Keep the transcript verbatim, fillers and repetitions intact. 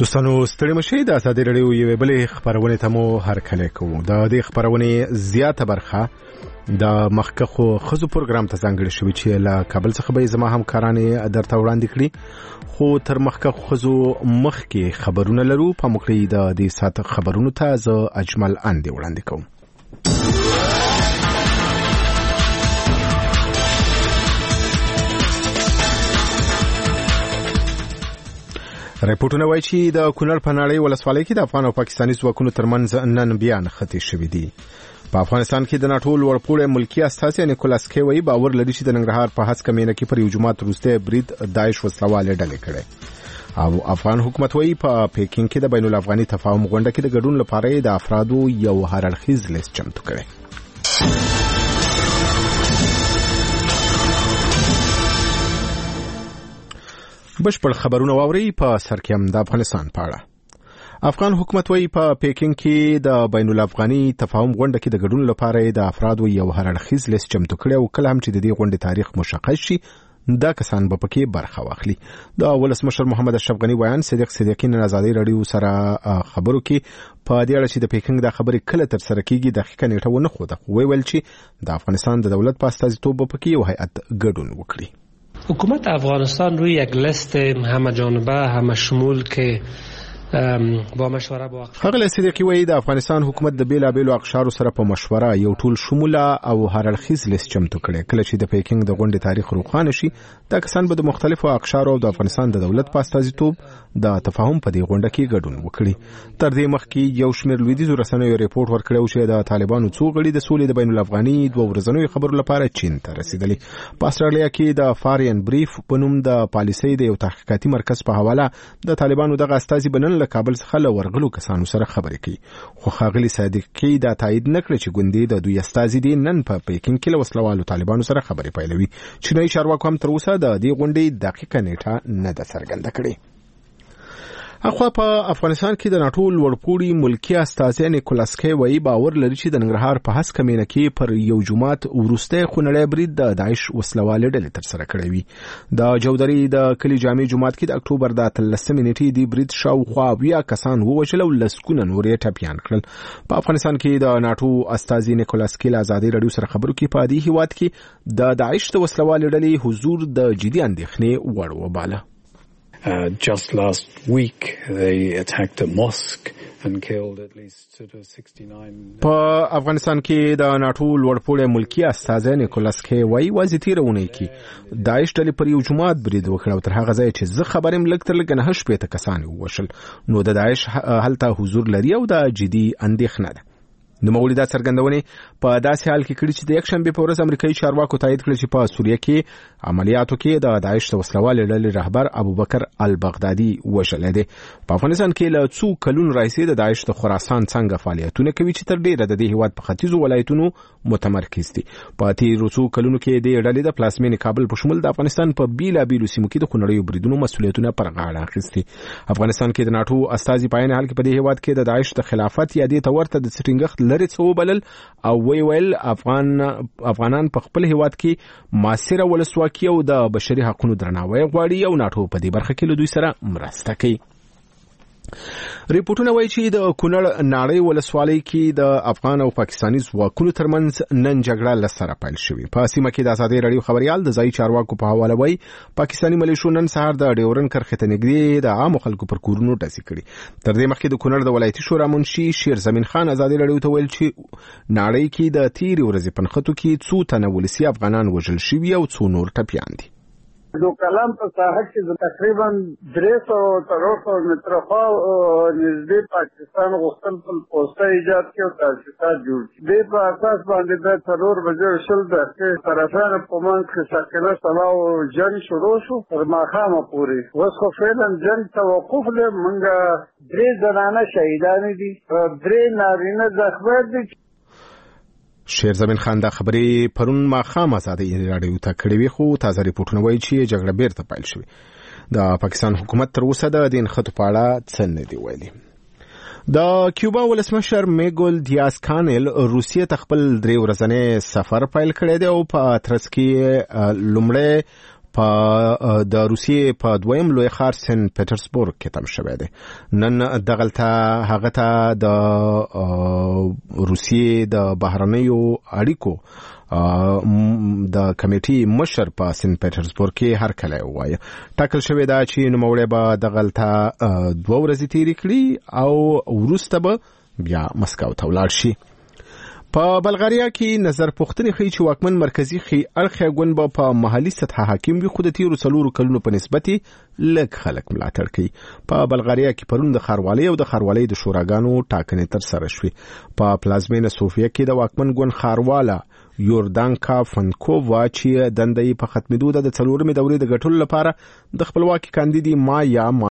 دوستانو ستړي مشي د ازادي رادیو یوې بلې خبرونه ته مو هرکلی کوو. د دې خبرونه زیاته برخه د مخکخو خزو پروګرام ته ځانګړې شوې چې له کابل څخه به زما همکارانې درته وړاندې کړي، خو تر مخکخو خزو مخکې خبرونه لرو. په مکړی د دې سات خبرونو ته زه اجمل اندي وړاندې کوم. ریپورتونه وایي چې د کونړ په ناړۍ ولسوالۍ کې د افغان او پاکستاني ځواکونو ترمنځ نن بیا نښتې شوې دي. په افغانستان کې د ناټو لوړپوړی ملکي استازی نیکولاس کی وایي باور لري چې د ننګرهار په هسکه مینه کې پر یو جماعت وروستی برید داعش وسلوالې ډلې کړی، او افغان حکومت وایي په پیکینګ کې د بین الافغاني تفاهم غونډه کې د ګډون لپاره د افرادو یو هرړخیز لیست چمتو کړی. بشپړ خبرونه واوري. په سرکیم د افغانستان په اړه افغان حکومت وایي په پیکینګ کې د بین الافغاني تفاهم غونډه کې د ګډون لپاره د افرادو یو هرړخیز لیست چمتو کړی، او کله هم چې د دې غونډې تاریخ مشخص شي دا کسان به پکې برخه واخلي. د ولسمشر محمد اشرف غنی ویان صدیق صدیقی نن ازادي رادیو سره خبرو کې په دې اړه چې د پیکینګ د خبرې کله تر سره کیږي دقیقه نیټه ونه خوده، خو ویل چې د افغانستان د دولت په استازیتوب پکې یو هیئت ګډون وکړي. حکومت افغانستان روی یک لیست همه جانبه همه شمول که با مشوره با هغه صدیقی وایي د افغانستان حکومت د بیلابیلو اقشارو سره په مشوره یو ټول شموله او هرړخیز لیست چمتو کړي. کله چې د پیکینګ د غونډې تاریخ روښانه شي دا کسان به د مختلفو اقشارو او د افغانستان د دولت په استازیتوب د تفاهم په دې غونډه کې ګډون وکړي. تر دې مخکې یو شمېر لویدیځو رسنیو ریپورت ورکړی چې د طالبانو څو غړي د سولې د بین الافغاني دوه ورځنیو خبرو لپاره چین ته رسیدلي. په استرالیا کې د فارین بریف په نوم د پالیسۍ د یو تحقیقاتي مرکز په حواله د طالبانو دغه استازي بنن له کابل څخه له ورغلو کسانو سره خبرې کوي، خو ښاغلي صادقي دا تایید نه کړ چې ګوندې د دوی استازي دي نن په پیکینګ کې له وسلوالو طالبانو سره خبرې پیلوي. چینایي چارواکو هم تر اوسه د دې غونډې دقیقه نیټه نه ده څرګنده کړې. اخوا په افغانستان کې د ناټو لوړپوړي ملکي استازی نیکولاس کی وایي باور لري چې د ننګرهار په هسکه مینه کې پر یو جماعت وروستی خونړی برید د داعش وسلوالې ډلې ترسره کړی وي. د جودري د کلي جامع جومات کې د اکتوبر د اتلسمې نیټې د برید شاوخوا اویا کسان ووژل او لسګونه نور یې ټپیان کړل. په افغانستان کې د ناټو استازی نیکولاس کی له ازادي رادیو سره خبرو کې په دې هیواد کې د داعش د وسلوالې ډلې حضور د جدي اندېښنې وړ وباله. Uh, just last week they attacked a mosque and killed at least sort of sixty-nine. په افغانستان کې د ناټو لوړپوړی ملکي استازی نیکولاس کی وایي واځي تیرونه کې داعش ډلې پر یو جماعت برید وکړ او تر هغه ځای چې زه خبرم لږ تر لږه نه شپېته کسان ووژل، نو د داعش هلته حضور لري او د جدي اندېښنه ده. نوموړي دا څرګندونې په داسې حال کې کړي چې د یکشنبې په ورځ امریکایي چارواکو تایید کړی چې په سوریه کې عملیاتو کې د داعش د وسلوالې ډلې رهبر ابوبکر البغدادي وژلی دی. په افغانستان کې له څو کلونو راهیسې د داعش د خراسان څنګه فعالیتونه کوي چې تر ډیره د دې هیواد په ختیځو ولایتونو متمرکز دي. په تیرو څو کلونو کې د ډلې د پلازمینې کابل په شمول د افغانستان په بیلابیلو سیمو کې د خونړیو بریدونو مسؤلیتونه پر غاړه اخیستي. افغانستان کې د ناټو استازي په عین حال کې په دې هیواد کې د داعش د خلافت یا دې ته ورته د سټینګښت لري څه وبلل او وی ویل افغان افغانان په خپل هیواد کې معاصره ولسواکي او د بشري حقوقو درناوی غواړي او ناټو په دې برخه کې له دوی سره مرسته کوي. ریپورتونه وایي چې د کونړ ناړۍ ولسوالۍ کې د افغان او پاکستاني ځواکونو ترمنځ نن جګړه له سره پیل شوې. په سیمه کې د ازادي رادیو خبريال د ځایي چارواکو په حواله وایي پاکستاني ملیشو نن سهار د ډیورن کرښې ته نږدې د عامو خلکو پر کورونو ډزې کړي. تر دې مخکې د کونړ د ولایتي شورا منشي شیر زمین خان ازادي رادیو ته ویل چې ناړۍ کې د تیرې ورځې په نښتو کې څو تنه ولسي افغانان وژل شوي او څو نور ټپیان دي. دو کلام په ساحه کې تقریبا درې سوه تر اوسه متره خوا نږدې پاکستان غوښتل خپل پوسته ایجاد کړي او تاسیسات جوړ کړي. دې په اساس باندې د څلور بجې شل دقیقې طرفانو په منځ کې ساکنه سلا او جنګ شروع شو تر ماښامه پورې. اوس خو فعلا جنګ توقف دی. موږ درې زنانه شهیدانې دي، درې نارینه زخمیان دي. شیر زمین خان دا خبرې پرون ماښام ازادي رادیو ته کړې وي، خو تازه ریپورتونه وایي چې جګړه بیرته پیل شوې. د پاکستان حکومت تر اوسه د دې نښتو په اړه څه نه دي ویلي. د کیوبا ولسمشر میګول دیاز کانل روسیې ته خپل درې ورځنی سفر پیل کړی دی او په اترس کې لومړی په د روسیې په دویم لوی ښار سن پیټرزبورګ کې تم شوی دی. نن دغلته هغه ته د روسیې د بهرنیو اړیکو د کمیټې مشر په سن پیټرزبورګ کې هرکلی ووایه. ټاکل شوې ده چې نوموړی به دغلته دوه ورځې تېرې کړي او وروسته به بیا مسکو ته ولاړ شي. په بلغاریا کې نظر پوښتنې ښیي چې واکمن مرکزي اړخیه ګوند به په محلي سطحه حاکم وي، خو د تېرو څلورو کلونو په نسبت لږ خلک ملاتړ کوي. په بلغاریا کې پرون د ښاروالۍ او د ښاروالۍ د شوراګانو ټاکنې ترسره شوې. په پلازمینه سوفیا کې د واکمن ګوند ښارواله یوردانکا فنکووا چې دنده یې په ختمېدو ده، د څلورمې دورې د ګټلو لپاره د خپلواکي کاندیدې مایا